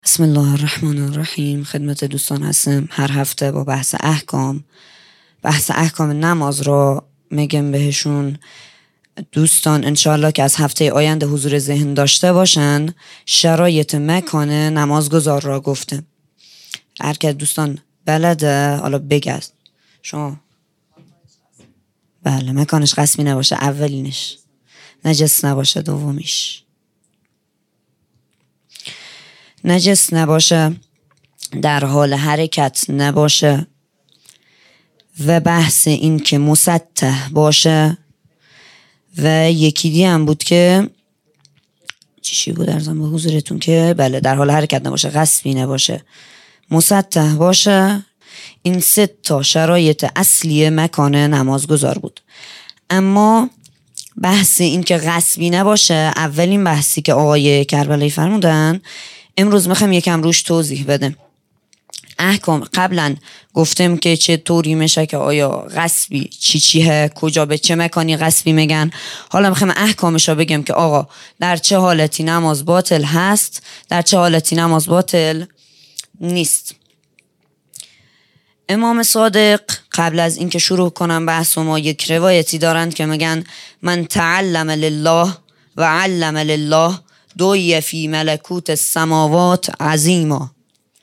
بسم الله الرحمن الرحیم. خدمت دوستان هستم. هر هفته با بحث احکام نماز رو میگم بهشون. دوستان انشالله که از هفته آینده حضور ذهن داشته باشن. شرایط مکان نمازگزار را گفتم. هر که دوستان بلده حالا بگذ شما. بله، مکانش قسمی نباشه، اولینش نجس نباشه، دومیش نجس نباشه، در حال حرکت نباشه و بحث این که مسطح باشه و یکی دیگه هم بود که چی بود ارزم به حضورتون که بله در حال حرکت نباشه، غصبی نباشه، مسطح باشه. این 3 شرایط اصلی مکان نمازگزار بود. اما بحث این که غصبی نباشه اولین بحثی که آقای کربلایی فرمودن، امروز میخوام یکم روش توضیح بدم. احکام قبلا گفتم که چه طوری میشه که آیا غصبی چیه، کجا به چه مکانی غصبی میگن. حالا میخوام احکامشو بگم که آقا در چه حالتی نماز باطل هست، در چه حالتی نماز باطل نیست. امام صادق قبل از اینکه شروع کنم بحث ما یک روایتی دارند که میگن من تعلم لله و علم لله دوی فی ملکوت السماوات عظیما.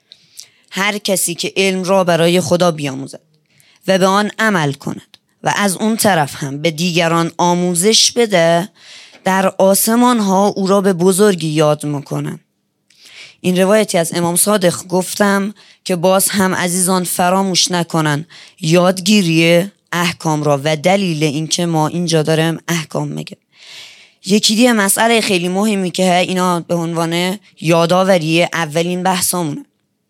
هر کسی که علم را برای خدا بیاموزد و به آن عمل کند و از اون طرف هم به دیگران آموزش بده، در آسمان ها او را به بزرگی یاد میکنن. این روایتی از امام صادق گفتم که باز هم عزیزان فراموش نکنن یادگیری احکام را و دلیل این که ما اینجا داریم احکام میگه. یکی دیگه مسئله خیلی مهمی که اینا به عنوان یادآوری اولین بحثامونه.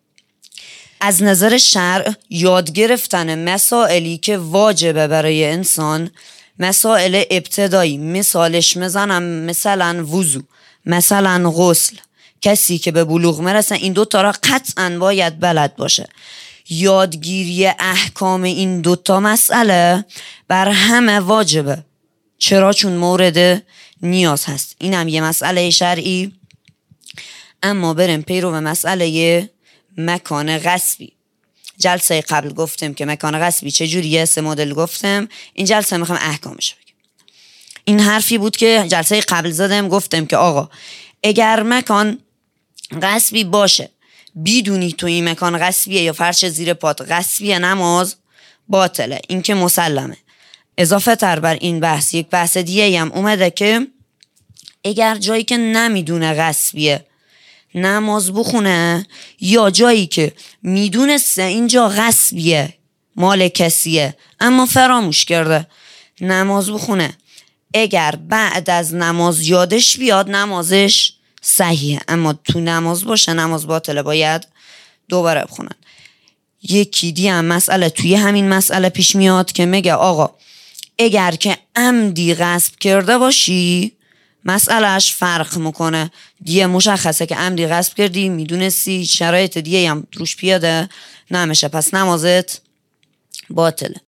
از نظر شرع یاد گرفتن مسائلی که واجبه برای انسان، مسائل ابتدایی، مثالش میزنم مثلا وضو، مثلا غسل. کسی که به بلوغ مرسه این 2 را قطعا باید بلد باشه. یادگیری احکام این 2 مسئله بر همه واجبه. چرا؟ چون مورد نیاز هست. این هم یه مسئله شرعی. اما بریم پیرو به مسئله مکان غصبی. جلسه قبل گفتم که مکان غصبی چجوریه، 3 مدل گفتم. این جلسه میخوام احکامش بگم. این حرفی بود که جلسه قبل زدم، گفتم که آقا اگر مکان غصبی باشه بدونی تو این مکان غصبیه یا فرش زیر پات غصبیه، نماز باطله. این که مسلمه. اضافه تر بر این بحث یک بحث دیگه هم اومده که اگر جایی که نمیدونه غصبیه نماز بخونه، یا جایی که میدونسته اینجا غصبیه مال کسیه اما فراموش کرده، نماز بخونه. اگر بعد از نماز یادش بیاد نمازش صحیحه، اما تو نماز باشه نماز باطله، باید دوباره بخونن. یکی دیگه هم مسئله توی همین مسئله پیش میاد که میگه آقا اگر که عمدی غصب کرده باشی مسئلهش فرق میکنه. دیگه مشخصه که عمدی غصب کردی، میدونستی شرایط دیگه هم روش پیاده نمیشه، پس نمازت باطله.